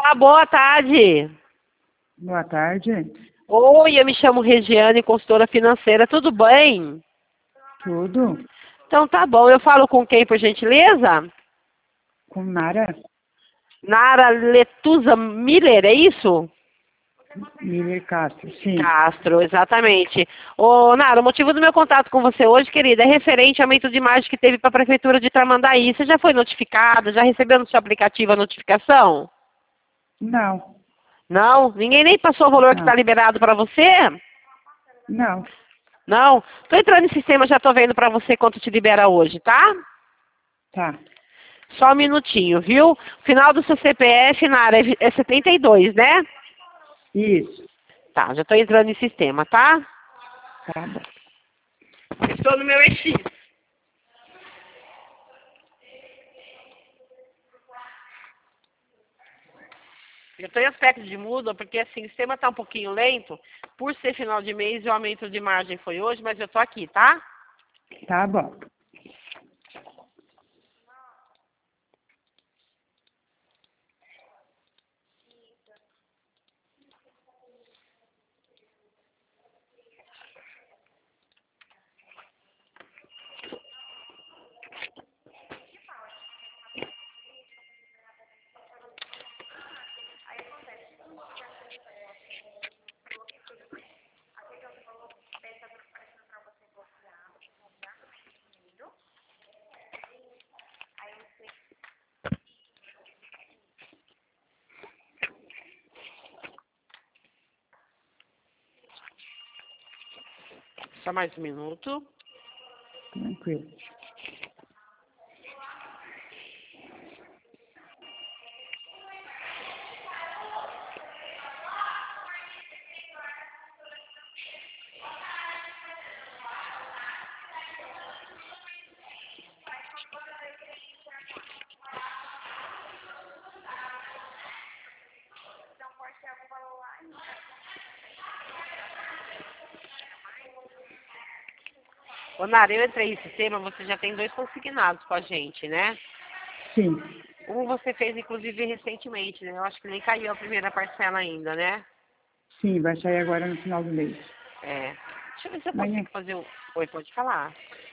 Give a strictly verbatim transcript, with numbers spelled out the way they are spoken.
Olá, boa tarde. Boa tarde. Oi, eu me chamo Regiane, consultora financeira, tudo bem? Tudo? Então tá bom, eu falo com quem, por gentileza? Com Nara Nara Letusa Miller, é isso? Miller Castro, sim. Castro, exatamente. Ô, Nara, o motivo do meu contato com você hoje, querida, é referente ao aumento de margem que teve para a Prefeitura de Tramandaí. Você já foi notificada? Já recebeu no seu aplicativo a notificação? Não, Não? Ninguém nem passou o valor que está não, liberado para você? não. Não? Tô entrando em sistema, já tô vendo para você quanto te libera hoje, tá? Tá, Só um minutinho, viu? Final do seu C P F, Nara, é é setenta e dois, né? isso. Tá, já tô entrando em sistema, tá? Tá bom. Estou no meu E X. Eu estou em aspecto de muda, porque assim, o sistema está um pouquinho lento. Por ser final de mês, o aumento de margem foi hoje, mas eu tô aqui, tá? Tá bom. Só mais um minuto. Tranquilo. Ô, Nara, eu entrei em sistema, você já tem dois consignados com a gente, né? Sim, Um você fez, inclusive, recentemente, né? Eu acho que nem caiu a primeira parcela ainda, né? sim, vai sair agora no final do mês. É. Deixa eu ver se eu Amanhã. consigo fazer um... Oi, pode falar.